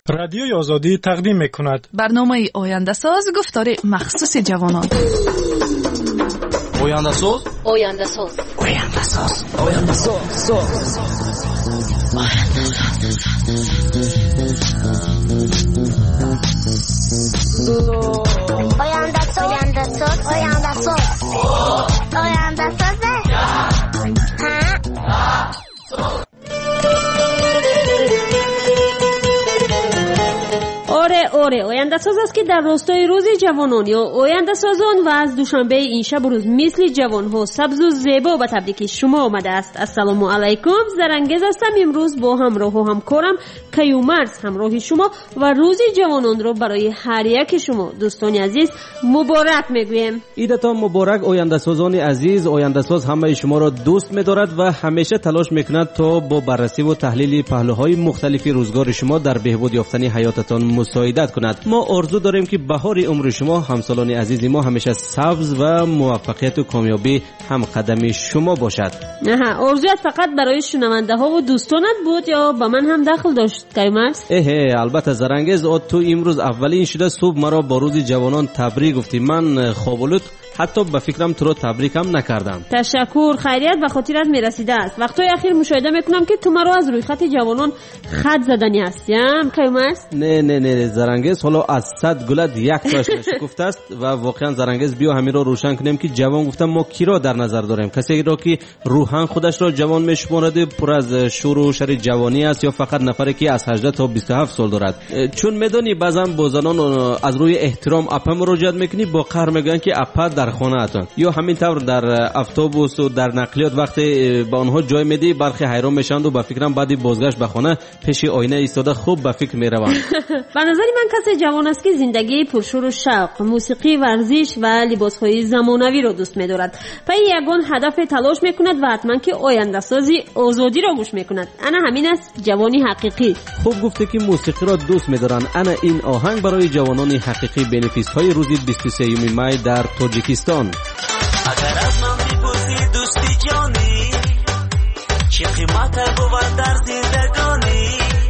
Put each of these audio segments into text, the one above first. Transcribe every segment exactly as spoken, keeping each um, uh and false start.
رادیوی آزادی تقدیم می‌کند. برنامه آینده ساز گفتار مخصوص جوانان. آینده ساز آینده ساز آینده ساز آینده ساز آینده ساز آینده ساز آینده ساز آینده ساز آره آره آینده ساز است که در راستای روز جوانان یا آینده سازان و از دوشنبه این شب و روز مثل جوان ها سبز و زیبا به تبریک شما آمده است. السلام علیکم، زرنگز هستم. امروز با همراه و همکارم کیومرز همراه شما و روز جوانان را برای هر یک شما دوستان عزیز مبارک میگویم. عیدتان مبارک آینده سازان عزیز. آینده ساز همه شما را دوست می‌دارد و همیشه تلاش می‌کند تا با بررسی و تحلیل پهلوهای مختلف روزگار شما در بهبود یافتن حیاتتان مساعدت کند. ما آرزو داریم که بهار عمر شما همسالان عزیز ما همیشه سبز و موفقیت و کامیابی هم قدم شما باشد. نه آرزویت فقط برای شنونده ها و دوستانت بود یا با من هم دخل داشت کیومرز؟ اه البته زرنگز، تو امروز اولین شده صبح مرا با روز جوانان تبریک گفتی. من خوابالود حتی به فکرم تو رو تبریک هم نکردم. تشکر، خیریت به خاطرت میرسیده است. وقتای اخیر مشاهده میکنم که تو مرا از روی خط جوانان خط زدنی هستیم کیومرز؟ نه نه نه زرنگز، حالا از صد گلت یک تاش نشکفته است و واقعا زرنگز بیا همین را روشن کنیم که جوان گفتم ما کی را در نظر داریم؟ کسی را که روحاً خودش را جوان میشمارد، پر از شور و شر جوانی است، یا فقط نفری که از هجده تا بیست و هفت سال دارد؟ چون میدونی بعضا با زنان از روی احترام اپا مراجعت میکنی با قهر میگن که اپا در خانه اتون، یا همین طور در اتوبوس و در نقلیات وقتی با آنها جای میدی برخی حیران میشند و با فکرم بعدی بازگشت به خانه پیش آینه ایستاده خوب به فکر میروند. به نظر من کسی جوان است که زندگی پرشور و شوق، موسیقی، ورزش و لباسهای زمانوی را دوست می‌دارد. پای یگان هدف تلاش می‌کند و حتما که آینده سازی آزادی را گوش می‌کند. انا همین است جوانی حقیقی. خوب گفته که موسیقی را دوست می‌دارند. انا این آهنگ برای جوانان حقیقی بنفیس‌های روز بیست و سوم می در تاجیکستان. اگر از من بپرسی دوستی جانی چه قیمت بود در زندگانی،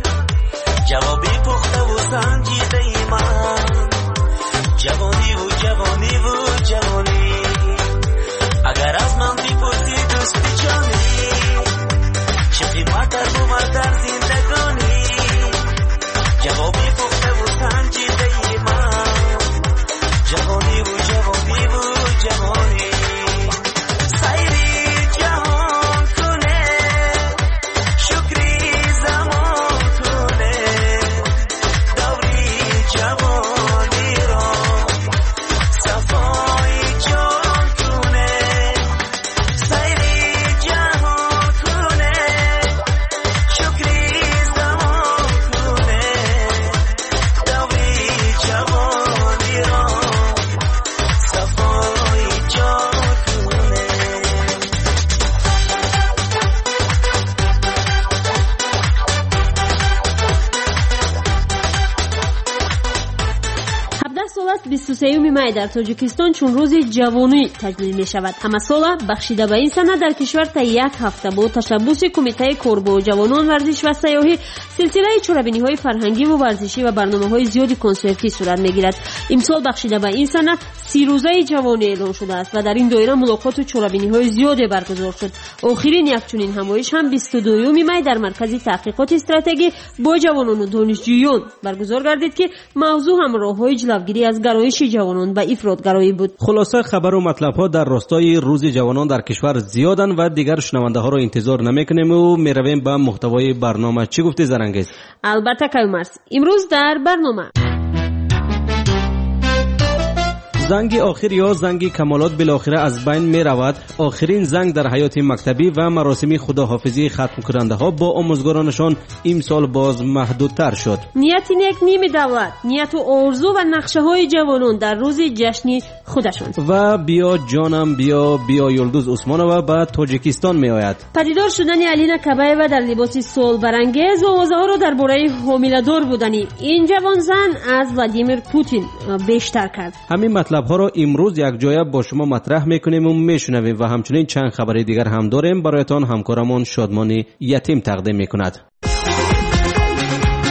جوابی پخته و سنجیده ای من جوانی و جوانی و جوانی. اگر از من بپرسی دوستی جانی چه قیمت بود در زندگانی، جوابی پخته و سنجیده ای من جوانی و جوانی و جوانی. سیری جهان کنه شکری زمان کنه دوری جوانی را صفای جان کنه. سیری جهان کنه شکری زمان کنه دوری جوانی را صفای جان کنه. هفده سال است بیست و سوم می در تاجیکستان چون روز جوانی تجلیل می شود. همه سال بخشیده به این سنه در کشور تا یک هفته با تشبث کمیته کار با جوانان ورزش و سیاحی سلسله چوربینی های فرهنگی و ورزشی و برنامه های زیادی کنسرتی صورت می گیرد. امسال بخشیده به این سنه سی روزه جوانی اعلان شده است و در این دایره ملاقات و چوربینی های زیادی برگزار شد. آخرین یک چنین همایش هم بیست و دو می در مرکز تحقیقات استراتژی با جوانان و دانشجویان برگزار گردید که موضوع هم راههای جلوگیری از گرایش جوانان به افراطگرایی بود. خلاصه خبر و مطلب ها در راستای روز جوانان در کشور زیادن و دیگر شنونده ها را انتظار نمیکنیم و میرویم به محتوای برنامه. چی گفتی زرنگز؟ البته کیومرز، امروز در برنامه زنگ آخر یا زنگ کمالات بالاخره از بین می رود. آخرین زنگ در حیات مکتبی و مراسم خداحافظی ختم کننده ها با آموزگارانشان امسال باز محدودتر شد. نیت نیک نیم دولت، نیت و آرزو و نقشه های جوانان در روز جشنی خودشان. و بیا جانم بیا بیا یلدوز عثمانова به تاجیکستان می آید. پدیدار شدن الینا کبایوا در لباس صلح برانگیز و آوازه ها را درباره حامله‌دار بودنی این جوان زن از ولادیمیر پوتین بیشتر کرد. همین مطلب ها را امروز یک جایه با شما مطرح میکنیم و میشنویم و همچنین چند خبر دیگر هم داریم. برایتان همکارمون شادمانی یتیم تقدیم میکند.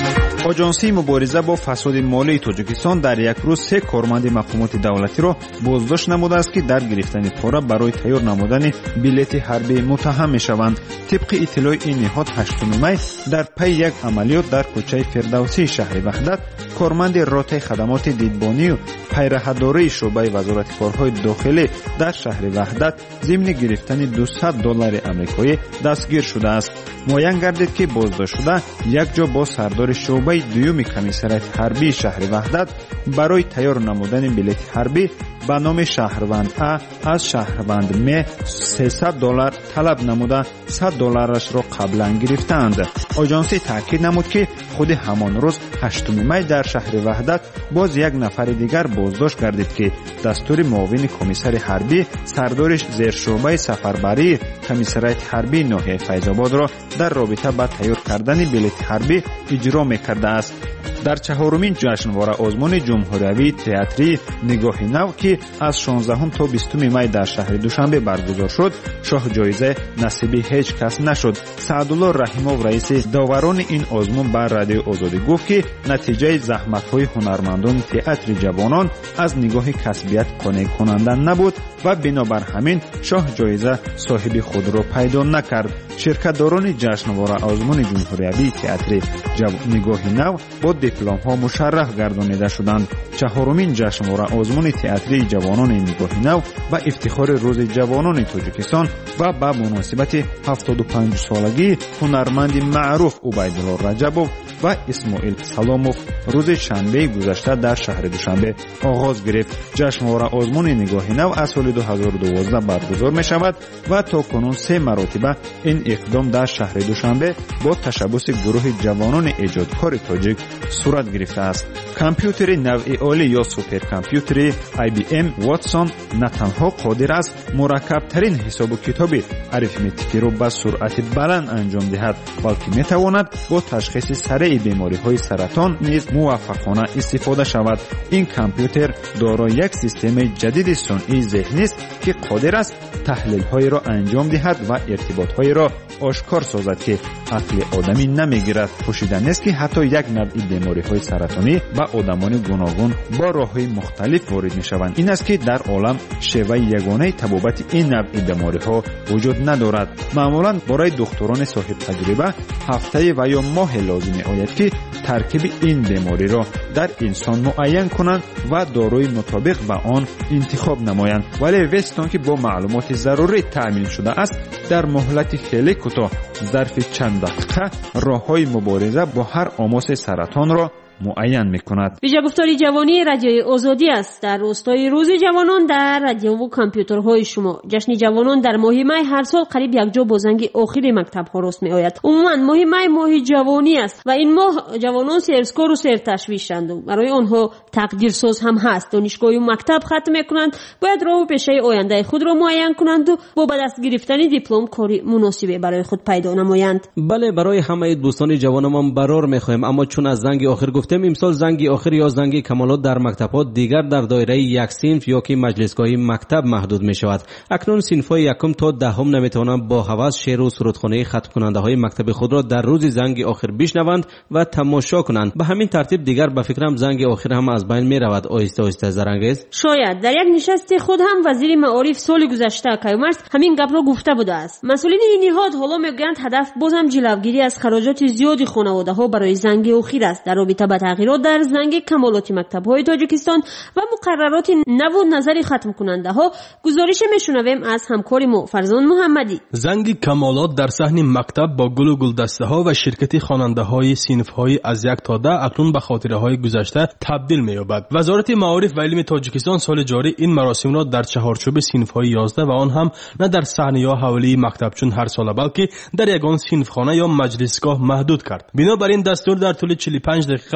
آژانسی مبارزه با فساد مالی تاجیکستان در یک روز سه کارمند مقامات دولتی را بازداشت نموده است که در گرفتن پول برای تیار نمودن بلیط حربی متهم میشوند. طبق اطلاع این نهاد هشتم می در پی یک عملیات در کوچه فردوسی شهر وحدت کارمند رابطه خدمات دیدبانی و پیرهداری شعبه وزارت کارهای داخلی در شهر وحدت ضمن گرفتن دویست دلار آمریکایی دستگیر شده است. معین گردید که بازداشت شده یک جا با سردار شعبه دوم کمیسریات حربی شهر وحدت برای تیار نمودن بلیط حربی به نام شهروند ا از شهروند م سیصد دلار طلب نموده صد دلارش را قبلا گرفتند. آژانسی تاکید نمود که خود همان روز هشتم می در شهر وحدت باز یک نفر دیگر بازداشت گردید که دستور معاون کمیسر حربی سردارش زیر شعبه سفربری کمیسریات حربی ناحیه فیض‌آباد را در رابطه با تیار کردن بلیط حربی اجرا می‌کرده است. در چهارمین جشنواره آزمون جمهوریوی تئاتری نگاه نو که از شانزدهم تا بیستم می در شهر دوشنبه برگزار شد، شاه جایزه نصیب هیچ کس نشد. سعدالله رحیمов رئیس داوران این آزمون بر رادیو آزادی گفت که نتیجه زحمت‌های هنرمندان تئاتر جوانان از نگاه کسبیت قانع کننده نبود و بنابر همین شاه جایزه صاحب خود را پیدا نکرد. شرکت‌داران جشنواره آزمون جمهوریوی تئاتر نگاه نو با دیپلم ها مشرف گردانیده شدند. چهارمین جشنواره آزمون تئاتری جوانان نگاه نو و افتخار روز جوانان تاجیکستان و با مناسبت هفتاد و پنج سالگی هنرمند معروف عبیدالله رجبov و اسماعیل سلامov روز شنبه گذشته در شهر دوشنبه آغاز گرفت. جشنواره آزمون نگاه نو از سال دو هزار و دوازده برگزار می شود و تا کنون سه مرتبه این اقدام در شهر دوشنبه با تشبث گروه جوانان ایجادکار تاجیک صورت گرفته است. کامپیوتر نوع عالی یا سوپر کامپیوتر آی بی ام واتسون نه تنها قادر است مرکب ترین حساب و کتاب اریتمتیکی را با سرعت بلند انجام دهد، بلکه می تواند با تشخیص سریع بیماری های سرطان نیز موفقانه استفاده شود. این کامپیوتر دارای یک سیستم جدید صنعی ذهنی است که قادر است تحلیل های را انجام دهد و ارتباط های را آشکار سازد که عقل آدمی نمیگیرد. پوشیدن است که حتی یک نوع بیماری های سرطانی به آدمان گوناگون با راه های مختلف وارد می شوند. این است که در عالم شیوه یگانه تبابت این نوع بیماری ها وجود ندارد. معمولا برای دکتران صاحب تجربه هفته و یا ماه لازم آید که ترکیب این بیماری را در انسان معین کنند و داروی مطابق با آن انتخاب نمایند. ولی وستون که با معلومات ضروری تأمین شده است در مهلت خیلی کوتاه ظرف چند دقیقه راه‌های مبارزه با هر آماس سرطان را معین میکند. ویژه گفتاری جوانی رادیوی آزادی است در راستای روز جوانان در رادیو و کامپیوترهای شما. جشن جوانان در ماه می هر سال قریب یک جا با زنگ آخر مکتب ها راست می آید. عموما ماه می ماه جوانی است و این ماه جوانان سرسکار و سرتشویشند و برای آنها تقدیر ساز هم هست. دانشگاه و مکتب ختم میکنند، باید راه و پیشه آینده خود را معین کنند و با به دست گرفتن دیپلم کاری مناسبی برای خود پیدا نمایند. بله، برای همه دوستان جوانمان برار میخوایم، اما چون از زنگ آخر گفتم، امسال زنگ آخر یا زنگ کمالات در مکتب‌ها دیگر در دایره یک صنف یا که مجلسگاهی مکتب محدود می شود. اکنون صنف‌های یکم تا دهم نمیتوانند با هوس شعر و سرودخوانی ختم کننده های مکتب خود را در روز زنگ آخر بشنوند و تماشا کنند. به همین ترتیب دیگر به فکرم زنگ آخر هم از بین می رود. آهسته آهسته زرنگیز شاید در یک نشست خود هم وزیر معارف سال گذشته کیومرث همین گپ را گفته بوده است. مسئولین این نهاد حالا میگویند هدف بازم جلوگیری از خراجات زیادی خانواده ها برای زنگ آخر است. در رابطه با تغییرات در زنگ کمالات مکتب‌های تاجیکستان و مقررات نو و نظر ختم کننده ها گزارش میشنویم از همکار ما فرزان محمدی. زنگ کمالات در صحن مکتب با گل و گلدسته ها و شرکت خواننده های صنف های از یک تا ده اکنون به خاطره های گذشته تبدیل می‌یابد. وزارت معارف و علم تاجیکستان سال جاری این مراسم را در چهارچوب صنف های یازده و آن هم نه در صحنه یا حوالی مکتب چون هر سال بلکه در یگان صنف خانه یا مجلسگاه محدود کرد. بنابراین دستور در طول چهل و پنج دقیقه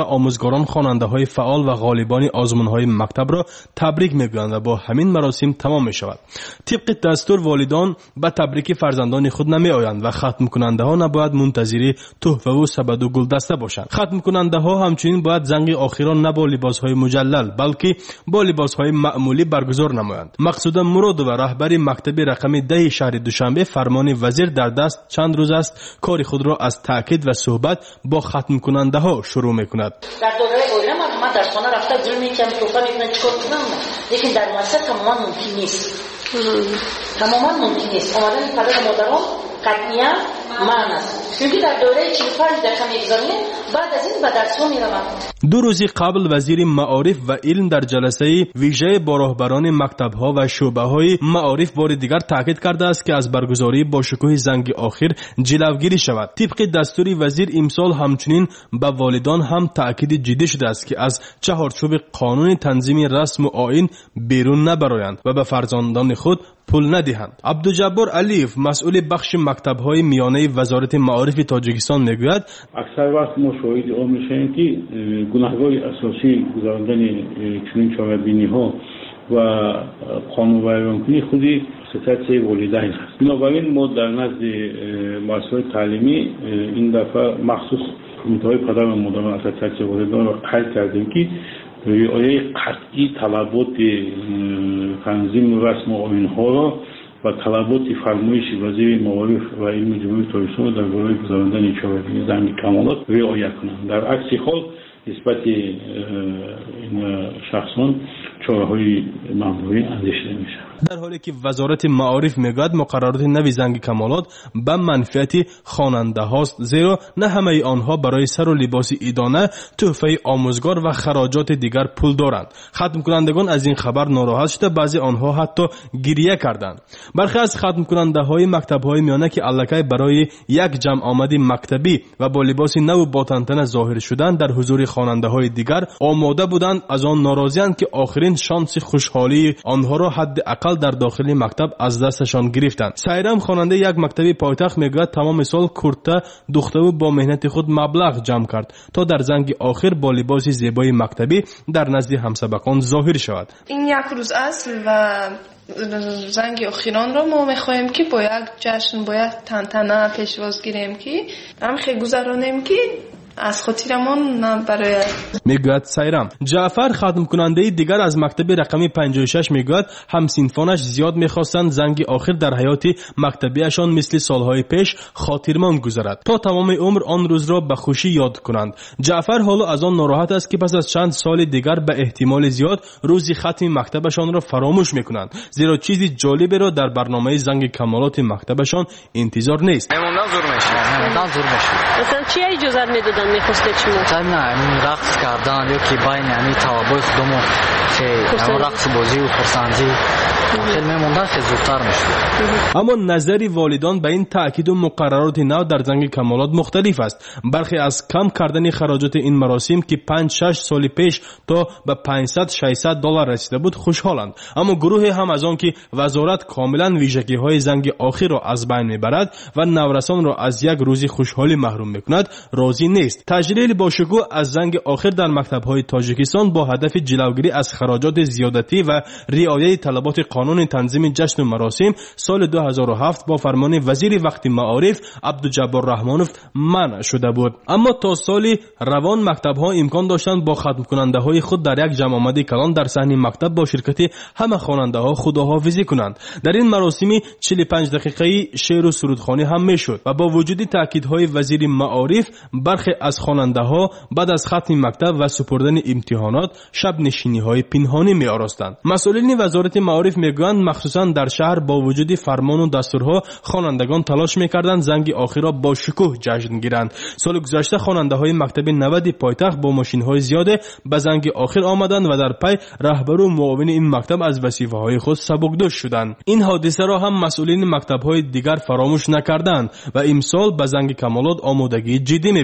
آموزگاران خواننده‌های فعال و غالبان آزمون‌های مکتب را تبریک می‌گویند و با همین مراسم تمام می‌شود. طبق دستور والدان به تبریک فرزندان خود نمی‌آیند و ختم کننده‌ها نباید منتظر تحفه و سبد و گلدسته باشند. ختم کننده‌ها همچنین باید زنگ آخران نه با لباس‌های مجلل بلکه با لباس‌های معمولی برگزار نمایند. مقصود مراد و رهبر مکتب رقم ده شهر دوشنبه فرمان وزیر در دست چند روز است کار خود را از تاکید و صحبت با ختم کننده ها شروع میکند. در دوره اوله من در خانه رفته گل میکنم توفه میکنم چیکار کنم، لیکن در مؤسسه تماما ممکن نیست. تماما ممکن نیست. اومدن پدر و مادران قطعیه معنی است. چون در دوره چهل و پنج دقیقه میگذاریم بعد از این به درس‌ها میروم. دو روز قبل وزیر معارف و علم در جلسه ویژه با راهبران مکتب‌ها و شعبه‌های معارف بار دیگر تاکید کرده است که از برگزاری با شکوه زنگ آخر جلوگیری شود. طبق دستور وزیر امسال همچنین به والدان هم تاکید جدی شده است که از چهارچوب قانون تنظیم رسم و آیین بیرون نبرایند و به فرزندان خود پول ندهند. عبدالجبار علیف مسئول بخش مکتب‌های میانه وزارت معارف تاجیکستان میگوید اکثر وقت ما شاهد آن میشیم که گناهکار اساسی گذراندن چنین چاره‌بینی‌ها و قانون‌ورزی خودی ستاد والدین است. بنابراین ما در نزد مؤسسات تعلیمی این دفعه مخصوص کمیته پدر و مادران اساتید والدین را حل کردیم که رعایت قطعی طلبات تنظیم رسم و آیین‌ها را و طلبات فرمایش وزیر معارف و علم جمهوری تاجیکستان در باره گذراندن چهاربینی زنگ کمالات رعایت کنند. در عکس حال نسبت این شخصان چاره‌های ممنوعی اندیشیده میشه. در حالی که وزارت معارف میگوید مقررات نوی زنگ کمالات به منفعت خواننده هاست، زیرا نه همه آنها برای سر و لباس عیدانه، تحفه آموزگار و خراجات دیگر پول دارند. ختم کنندگان از این خبر ناراحت شده، بعضی آنها حتی گریه کردند. برخی از ختم کننده های مکتب های میانه که الکی برای یک جمع آمد مکتبی و با لباس نو با تنتنه ظاهر شدن در حضور خواننده های دیگر آماده بودند، از آن ناراضی‌اند که آخرین شانس خوشحالی آنها را حد اقل در داخل مکتب از دستشان گرفتند. سایرام خواننده یک مکتبی پایتخت میگوید تمام سال کرته دختر و با مهنت خود مبلغ جمع کرد تا در زنگ آخر با لباس زیبای مکتبی در نزد همسبکان ظاهر شود. این یک روز است و زنگ آخران را ما میخواهیم که با یک جشن باید تنتنه پیشواز گیریم که هم خیلی گذرانیم که از خاطرمان برای میگوید سایرام. جعفر ختم کننده دیگر از مکتب رقمی پنجاه و شش میگوید همسنفانش زیاد میخواستند زنگ آخر در حیات مکتبیشان مثل سالهای پیش خاطرمان گذرد تا تمام عمر آن روز را به خوشی یاد کنند. جعفر حالا از آن ناراحت است که پس از چند سال دیگر به احتمال زیاد روزی ختم مکتبشان را فراموش میکنند، زیرا چیزی جالبی را در برنامه زنگ کمالات مکتبشان انتظار نیست. مهموندان زور میشه. مهموندان زور میشه. مثلا چی اجازه میدادن میخواسته چی؟ نه همین رقص کردن یا که بین همین توابع خودمون که همون رقص بازی و خرسندی خیلی میموندن خیلی زودتر میشد. اما نظر والدان به این تأکید و مقررات نو در زنگ کمالات مختلف است. برخی از کم کردن خراجات این مراسم که پنج شش سال پیش تا به پانصد ششصد دلار رسیده بود خوشحالند، اما گروه هم از آن که وزارت کاملا ویژگی های زنگ آخر را از بین میبرد و نورسان را از یک روزی خوشحالی محروم میکند راضی نیست. تجلیل با شکوه از زنگ آخر در مکتب‌های تاجیکستان با هدف جلوگیری از خراجات زیادتی و رعایت طلبات قانون تنظیم جشن و مراسم سال دو هزار و هفت با فرمان وزیر وقت معارف عبدالجبار رحمانوف منع شده بود. اما تا سال روان مکتب‌ها امکان داشتند با ختم کننده‌های خود در یک جمع آمد کلان در صحن مکتب با شرکت همه خواننده‌ها خداحافظی کنند. در این مراسم چهل و پنج دقیقه‌ای شعر و سرودخوانی هم میشد و با وجود تاکیدهای وزیر معارف برخی از خواننده‌ها بعد از ختم مکتب و سپردن امتحانات شب نشینی‌های پنهانی می‌آراستند. مسئولین وزارت معارف میگویند مخصوصاً در شهر با وجود فرمان و دستورها خوانندگان تلاش می‌کردند زنگ آخر را با شکوه جشن گیرند. سال گذشته خواننده‌های مکتب نود پایتخت با ماشین‌های زیاده به زنگ آخر آمدند و در پی رهبر و معاون این مکتب از وظیفه‌های خود سبکدوش شدند. این حادثه را هم مسئولین مکتب‌های دیگر فراموش نکردند و امسال به زنگ کمالات آمادگی جدی می‌بینند.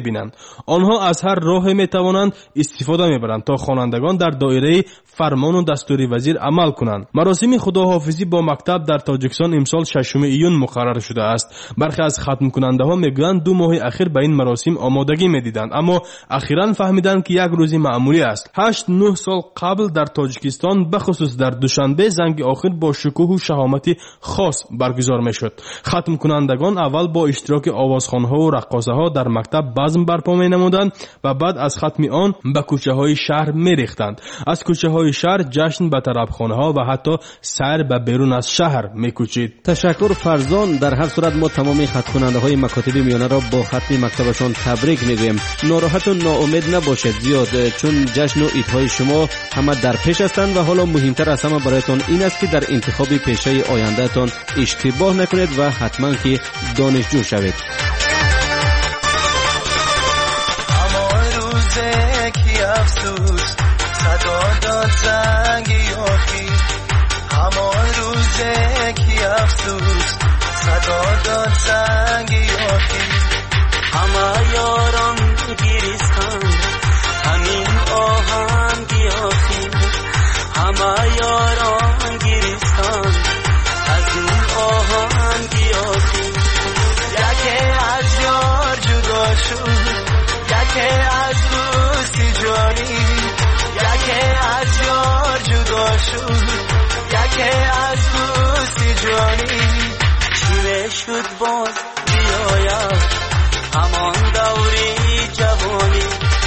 آنها از هر راه میتوانند استفاده میبرند تا خوانندگان در دایره فرمان و دستور وزیر عمل کنند. مراسم خداحافظی با مکتب در تاجیکستان امسال ششم ایون مقرر شده است. برخی از ختم کننده ها میگویند دو ماه اخیر به این مراسم آمادگی میدیدند، اما اخیرا فهمیدند که یک روز معمولی است. هشت نه سال قبل در تاجیکستان بخصوص در دوشنبه زنگ آخر با شکوه و شهامتی خاص برگزار میشد. ختم کنندگان اول با اشتراک آوازخوان‌ها و رقاصه‌ها در مکتب بزم برپا مینمودند و بعد از ختم آن به کوچه‌های شهر میریختند. از کوچه‌های شهر جشن به طربخانه‌ها و حتی سیر به بیرون از شهر میکوچید. تشکر فرزان. در هر صورت ما تمامی خط خواننده‌های مکاتب میانه را با ختم مکتبشان تبریک میگوییم. ناراحت و ناامید نباشید زیاد، چون جشن و عیدهای شما همه در پیش هستند و حالا مهمتر از همه برایتان این است که در انتخاب پیشه آیندهتان اشتباه نکنید و حتما که دانشجو شوید. اما روزه کی افسوس صدا داد زنگ یاکی، اما روزه کی افسوس صدا داد زنگ یاکی، همه یاران گریستان همین آهنگ یاکی، همه یاران گریستان از این آهنگ یاکی، یکی از یار جدا شد، یکی از دوستی جانی، یکی از یار جدا شد، یکی از دوستی جانی، چی شد باز بیاید همان دوری جوانی.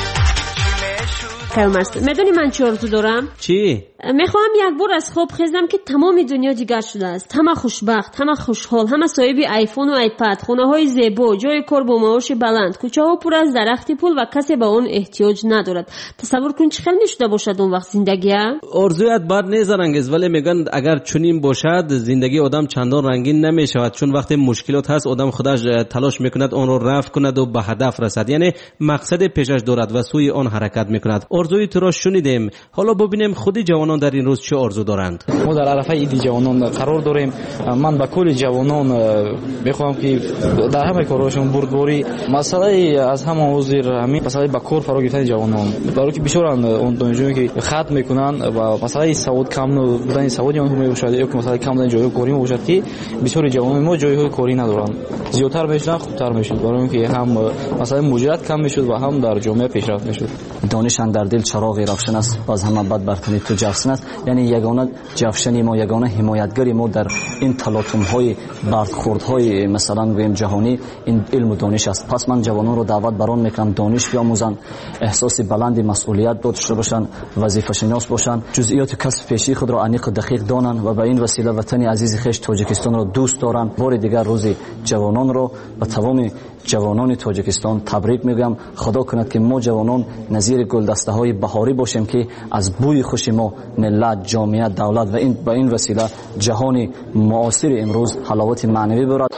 پیامرس میدونی من چی آرزو دارم؟ چی؟ میخواهم یک بار از خواب خیزم که تمام دنیا دیگر شده است، همه خوشبخت، همه خوشحال، همه صاحب آیفون و آیپد، خونه های زیبا، جای کار با معاش بلند، کوچه ها پر از درخت پول و کسی به اون احتیاج ندارد. تصور کن چه خیلی شده باشد اون وقت زندگی. آرزویت بد نیست زرنگز، ولی میگن اگر چنین باشد زندگی آدم چندان رنگین نمیشود، چون وقتی مشکلات هست آدم خودش تلاش میکند اون رو رفع کند و به هدف رسد، یعنی مقصد پیشش دارد و سوی آن حرکت میکند. آرزوی تو را شنیدیم، حالا ببینیم خودی جوانان در این روز چه آرزو دارند. ما در عرفه عید جوانان قرار داریم. من با کل جوانان میخوام که در همه کارهاشون بردباری مسئله از همه حضور همین مسئله با کار فرا گرفتن جوانان، برای که بسیارن اون دانشجویی که ختم میکنن و مسئله سواد کم بودن سوادی اون میباشد یا که مسئله کم بودن جای کاری میباشد که بسیاری جوانان ما جای کاری ندارن، زیادتر میشن خوبتر میشد، برای اینکه هم مسئله مجرد کم میشد و هم در جامعه پیشرفت میشد. دانشان در دل چراغ روشن است، باز همه بد برتنی تو جفسن است، یعنی یگانه جفشنی ما، یگانه حمایتگری ما در این تلاطم های برخورد های مثلا گویم جهانی این علم و دانش است. پس من جوانان رو دعوت بران میکنم دانش بیاموزن، احساس بلند مسئولیت داشته باشن، وظیفه شناس باشن، جزئیات کسب پیشی خود را عمیق و دقیق دانن و به این وسیله وطن عزیز خویش تاجیکستان را دوست دارن. بار دیگر روز جوانان را به تمام جوانان تاجیکستان تبریک میگم. خدا کند که ما جوانان نظیر گلدسته های بهاری باشیم که از بوی خوش ما ملت، جامعه، دولت و این با این وسیله جهان معاصر امروز حلاوت معنوی برد.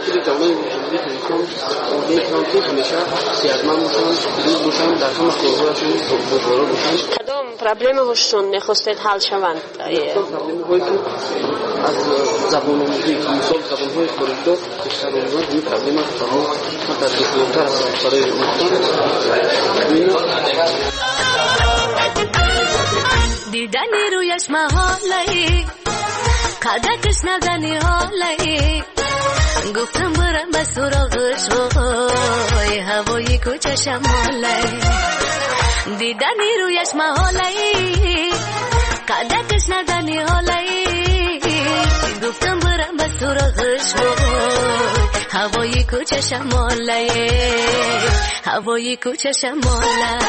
کدام پرابلم هاشون نخواستید حل شوند؟ پرابلم هایی که از زبان آموزی که مثال زبان های خارجی بیشتر آموزن این پرابلم تمام در دشمنتر است برای دیدنی رویش محاله، قدکش ندنی حاله، گفتم برم به سراغش وای هوای کوچه شماله، دیدنی رویش محاله، قدکش ندنی حاله، گفتم برم به سراغش وای هوای کوچه شماله، هوای کوچه شماله.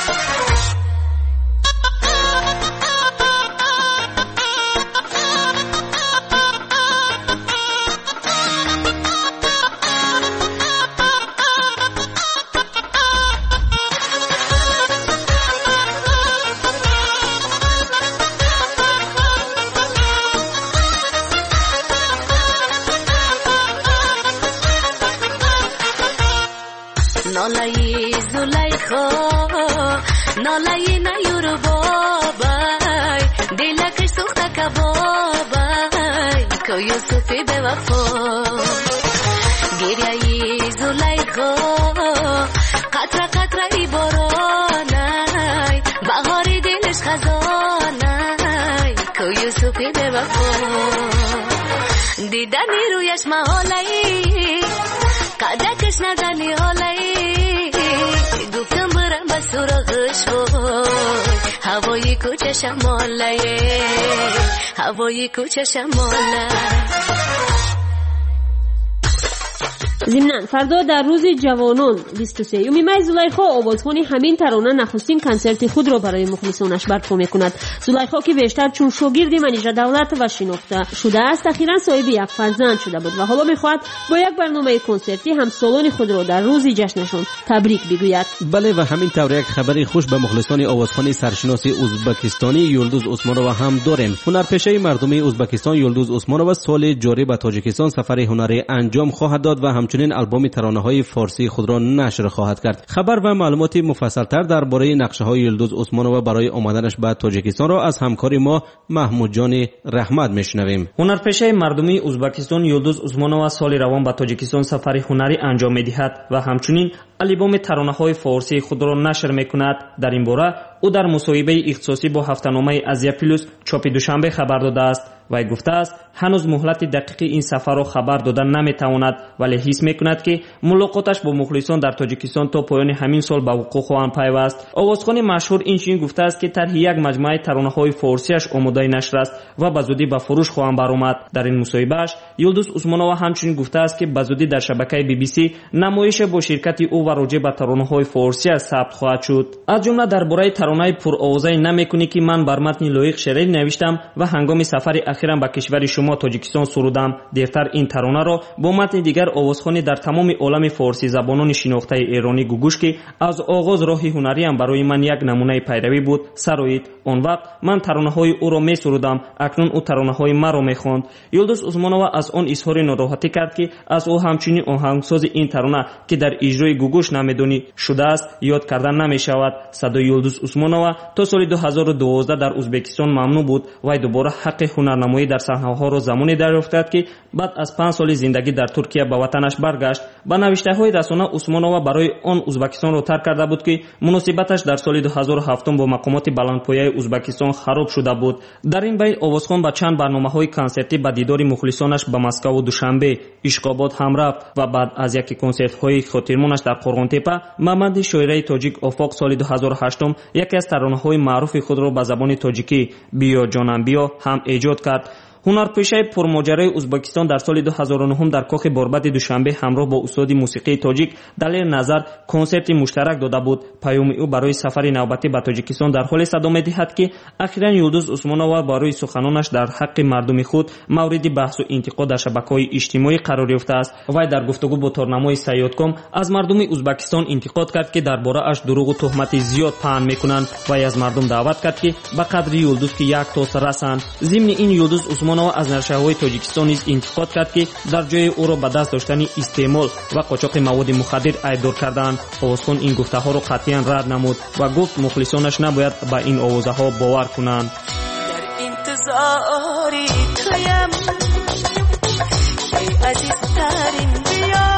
نالایی زلیخا نالایی نیورو بابای دلکش سوخته کبابای که یوسفی به وفا گریهی زلیخا قطره قطره خزانه کو یوسفی به وفا دیدنی رویش محالی قدکش ندنی حالی گفتم برم به سراغش وای هوای کوچه شماله هوای کوچه شماله. ضمناً فردا در روز جوانان بیست و سه مای زلیخا آوازخوان همین ترانه نخستین کنسرت خود را برای مخلصانش برپا میکند. زلیخا که بیشتر چون شاگرد منیژه دولت و شناخته شده است اخیراً صاحب یک فرزند شده بود و حالا میخواهد با یک برنامه کنسرتی همسالان خود را در روز جشنشان تبریک بگوید. بله و همین طور یک خبری خوش به مخلصان آوازخوان سرشناس ازبکستانی یلدوز عثمانووا هم داریم. هنرپیشه مردمی ازبکستان یلدوز عثمانووا سال جاری به تاجیکستان سفر هنری انجام خواهد داد و همچنین البوم ترانه‌های فارسی خود را نشر خواهد کرد. خبر و معلومات مفصل‌تر درباره نقشه‌های یلدوز عثمانووا برای آمدنش به تاجیکستان را از همکار ما محمود جان رحمت میشنویم. هنرپیشه مردمی ازبکستان یلدوز عثمانووا سال روان به تاجیکستان سفر هنری انجام می‌دهد و همچنین البوم ترانه‌های فارسی خود را نشر می‌کند. در این باره او در مصاحبه اختصاصی با هفته‌نامه ازیا پلوس چاپ دوشنبه خبر داده است. وی گفته است هنوز مهلت دقیق این سفر را خبر دادن نمیتواند ولی حس میکند که ملاقاتش با مخلصان در تاجیکستان تا پایان همین سال به وقوع خواهد پیوست. آوازخوان مشهور اینچنین گفته است که طرح یک مجموعه ترانه‌های فارسیش آماده نشر است و به زودی به فروش خواهد برآمد. در این مصاحبهش یلدوز عثمانووا همچنین گفته است که به زودی در شبکه بی بی سی نمایش با شرکت او و راجع به ترانه‌های فارسی ثبت خواهد شد. از جمله درباره ترانه پرآوازه نمیکنی که من بر متن لایق شعری نوشتم و هنگام سفر اخیرم به کشور شما تاجیکستان سرودم. دیرتر این ترانه را با متن دیگر آوازخوانی در تمام عالم فارسی زبانان شناخته ایرانی گوگوش که از آغاز راه هنری هم برای من یک نمونه پیروی بود سرایید. آن وقت من ترانه های او را می سرودم، اکنون او ترانه های مرا می خواند. یلدوز عثمانووا از آن اظهار ناراحتی کرد که از او همچنین آهنگساز این ترانه که در اجرای گوگوش نمیدونی شده است یاد کردن نمی شود. صدای یلدوز عثمانووا تا سال دو هزار و دوازده در ازبکستان ممنوع بود و دوباره حق هنرنمایی در صحنه‌ها را زمانی دریافت کرد که بعد از پنج سال زندگی در ترکیه به وطنش برگشت. با نوشته‌های رسانه عثمانووا برای آن ازبکستان را ترک کرده بود که مناسبتش در سال دو هزار و هفت با مقامات بلندپایه ازبکستان خراب شده بود. در این بین آوازخوان با چند برنامه‌های کنسرتی به دیدار مخلصانش به مسکو و دوشنبه اشقاباد هم رفت و بعد از یکی کنسرت‌های خاطرمانش در قرغانتپه محمد شاعره تاجیک افاق سال دو هزار و هشت یکی از ترانه‌های معروف خود را به زبان تاجیکی بیا جانم بیا هم ایجاد کرد. هنرپیشه پرماجرای ازبکستان در سال دو هزار و نه در کاخ باربد دوشنبه همراه با استاد موسیقی تاجیک دلیل نظر کنسرت مشترک داده بود. پیام او برای سفر نوبتی به تاجیکستان در حال صدا می‌دهد که اخیراً یلدوز عثمانووا برای سخنانش در حق مردم خود مورد بحث و انتقاد در شبکه‌های اجتماعی قرار یافته است. وی در گفتگو با تورنمای سیاد کام از مردم ازبکستان انتقاد کرد که درباره اش دروغ و تهمت زیاد پهن می‌کنند و از مردم دعوت کرد که به قدر یلدوز که یک تاس رسند. ضمن این یلدوز عثمانووا از نشریه‌های تاجیکستان نیز انتقاد کرد که در جای او را به دست داشتن استعمال و قاچاق مواد مخدر ایدار کردند. آوازخوان این گفته‌ها را قطعاً رد نمود و گفت مخلصانش نباید به این آوازها باور کنند. در انتظاری تویم ای عزیزترین بیا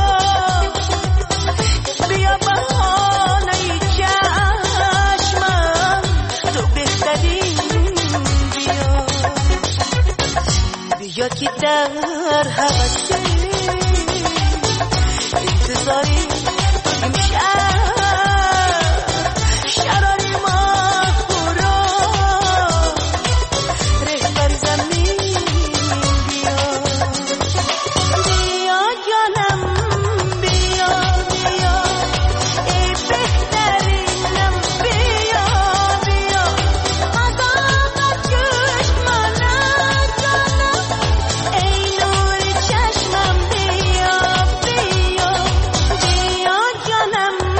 بیا بهانه چشمم تو بهترین بیا بیا که در هوس انتظاری امشب شراری ما را رهبر زمین بیا بیا جانم بیا بیا ای بهترینم بیا بیا از آب چشمانم جانم ای نور چشمم بیا بیا بیا جانم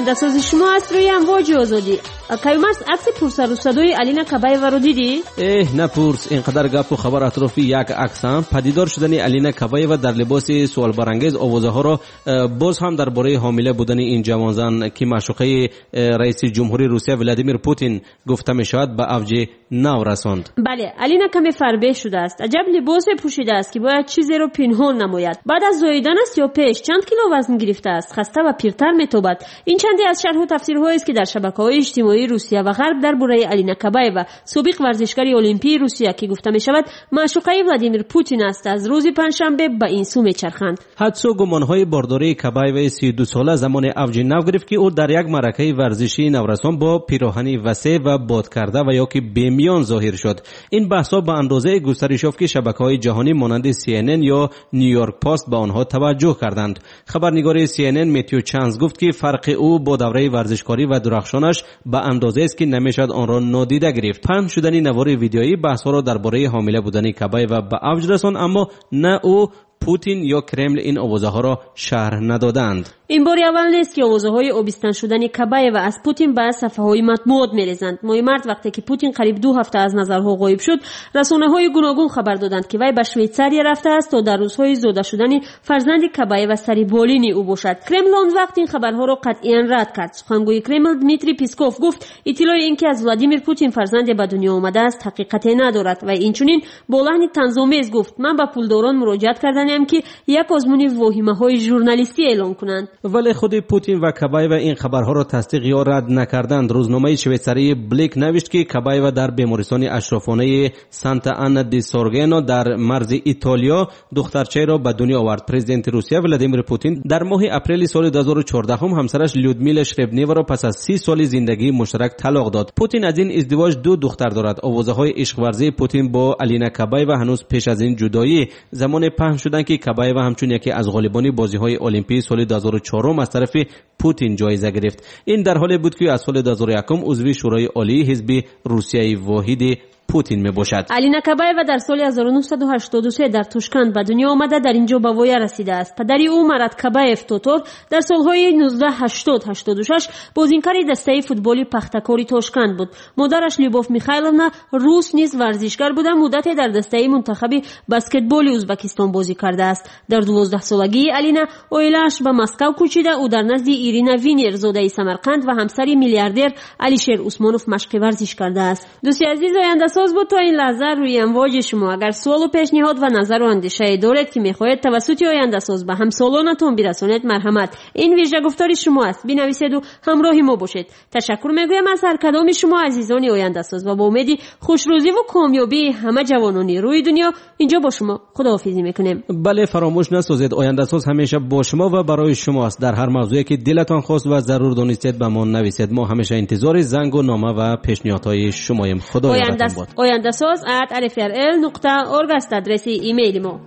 آینده‌ساز شما است روی امواج آزادی. کیومرس عکس پرسر و صدای الینا کبایوا رو دیدی؟ اه نپرس، اینقدر گپ و خبر اطرافی یک عکس هم پدیدار شدن الینا کبایوا در لباس سوال برانگیز آوازه ها را باز هم درباره حامله بودن این جوان زن که معشوقه رئیس جمهوری روسیه ولادیمیر پوتین گفته می شود به اوج نو رساند. بله، الینا کمی فربه شده است. عجب لباس پوشیده است که باید چیزی رو پنهان نماید. بعد از زاییدن است یا پیش چند کیلو وزن گرفته است، خسته و پیرتر میتوبد. این چندی از شرح و تفسیرهایی است که در شبکه‌های اجتماعی روسیه و غرب درباره الینا کبایوا سابق ورزشکار المپی روسیه که گفته می شود معشوقه ولادیمیر پوتین است از روز پنجشنبه به این سو میچرخند. حدس و گمان‌های بارداری کبایوا سی و دو ساله زمان اوج نو گرفت که او در یک معرکه ورزشی نورسان با پیراهنی وسیع و باد کرده و یا که بیمیان ظاهر شد. این بحث‌ها به اندازه گسترش یافت که شبکه‌های جهانی مانند سی ان ان یا نیویورک پست به آنها توجه کردند. خبرنگار سی ان ان متیو چانز گفت که فرق او با دوره ورزشکاری و درخشانش به اندازه است که نمیشد آن را نادیده گرفت. پخش شدن نوار ویدیویی بحث‌ها را درباره حامله بودن کبایوا به اوج رساند، اما نه او پوتین یا کرمل این آوازه ها را شرح ندادند. این بار اول نیست که آوازه های آبستن شدن کبایوا از پوتین به صفحه های مطبوعات می‌ریزند. ماه مارس وقتی که پوتین قریب دو هفته از نظرها غایب شد، رسانه های گوناگون خبر دادند که وی به شویتزاریا رفته است تا در روزهای زاده شدن فرزند کبایوا سری بالین او باشد. کرمل آن وقت این خبرها را قطعاً رد کرد. سخنگوی کرمل دمیتری پیسکوف گفت اطلاع اینکه از ولادیمیر پوتین فرزند به دنیا آمده است حقیقت ندارد و اینچنین با لحن طنزآمیز گفت من به پولداران مراجعه کردم که یک آزمون واهمه‌های ژورنالیستی اعلام کنند. ولی خود پوتین و کبایوا این خبرها را تصدیق یا رد نکردند. روزنامه شویتزاری بلیک نوشت که کبایوا در بیمارستان اشرافانه سانتا آنا دی سورگنو در مرز ایتالیا دخترچه را به دنیا آورد. پرزیدنت روسیه ولادیمیر پوتین در ماه اپریل سال دو هزار و چهارده هم همسرش لودمیلا شربنیوا را پس از سی سال زندگی مشترک طلاق داد. پوتین از این ازدواج دو دختر دارد. آوازه‌های عشق ورزی پوتین با الینا کبایوا هنوز پیش از این جدایی زمان پهن شدند که کبایوا همچون یکی از غالبان بازی‌های المپی سال دو هزار و چهار از طرف پوتین جایزه گرفت. این در حالی بود که از سال دو هزار و یک عضو شورای عالی حزب روسیه واحد پوتین می باشد. الینا کبایوا در سال هزار و نهصد و هشتاد و سه در توشکند به دنیا آمده در اینجا به وای رسیده است. پدری او مراد کبایف توتور در سالهای نوزده هشتاد هشتاد و شش بازیکن دسته فوتبالی پختکاری توشکند بود. مادرش لیوبوف میخایلونا روس نیز ورزشکار بوده. مدتی در دسته منتخب بسکتبال ازبکستان بازی کرده است. در دوازده سالگی الینا اویلاش به مسکو کوچیده. او در نزد ایرینا وینیر زاده سمرقند و همسری میلیاردر علیشیر عثمانوف مشق ورزش کرده است. دوستی عزیز آینده ساز بود تا این لحظه روی امواج شما. اگر سوال و پیشنهاد و نظر و اندیشه دارید که میخواهید توسط آینده ساز به همسالانتون برسانید، مرحمت این ویژه گفتاری شما است. بنویسید و همراه ما باشید. تشکر میگویم از هر کدام شما عزیزان آینده ساز و با امیدی خوشروزی و کامیابی همه جوانان روی دنیا اینجا با شما خداحافظی میکنیم. بله، فراموش نسازید آینده ساز همیشه با شما و برای شما است. در هر موضوعی که دلتان خواست و ضرور دانستید به ما نویسید. ما همیشه انتظار زنگ و نامه و پیشنهادهای شماییم. خدا یارتون باد. آینده ساز ات الف ار ال نقطه اورگ است آدرس ایمیل ما.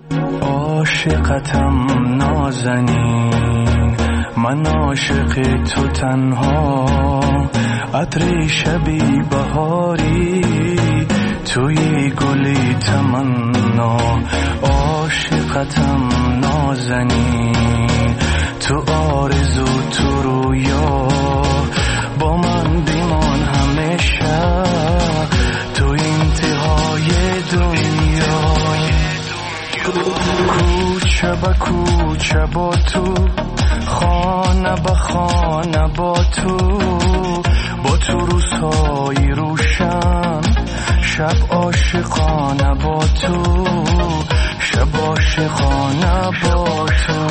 عاشقتم نازنین، من عاشق تو تنها، عطر شبی بهاری توی گلی تمنا. عاشقتم نازنین، تو آرزو تو رویا، با من بیمان همیشه تو انتهای دنیا. کوچه با کوچه با تو، خانه با خانه با تو، با تو روزهای روشن، شب عاشقانه با تو، شب عاشقانه با تو.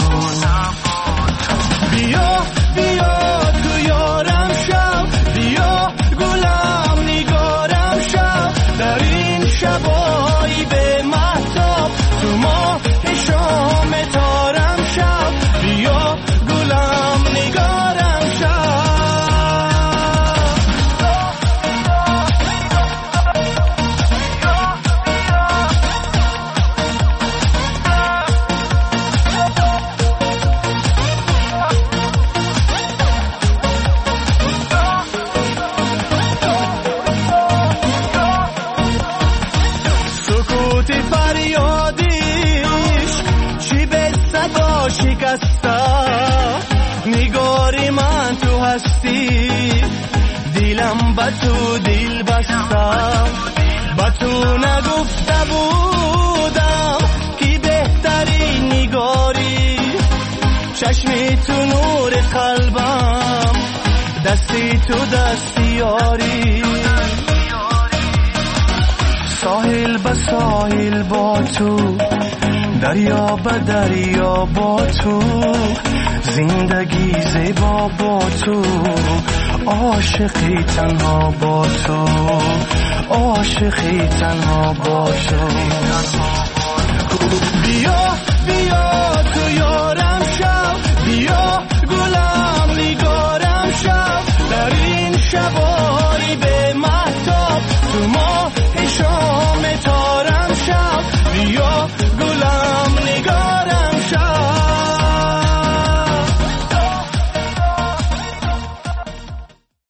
بیا بیا تو یارم شب، بیا گلم نگارم شب، در این شبایی به مهتاب تو ماه شام تارم شب، بیا گلم نگارم شب. دلم با تو دل بستم با تو نگفته بودم که بهترین نگاری چشم تو نور قلبم دستی تو دستیاری ساحل به ساحل با تو دریا به دریا با تو زندگی زیبا با تو عاشقی تنها با تو عاشقی تنها با تو بیا بیا تو یارم شو بیا گلم نگارم شو در این شب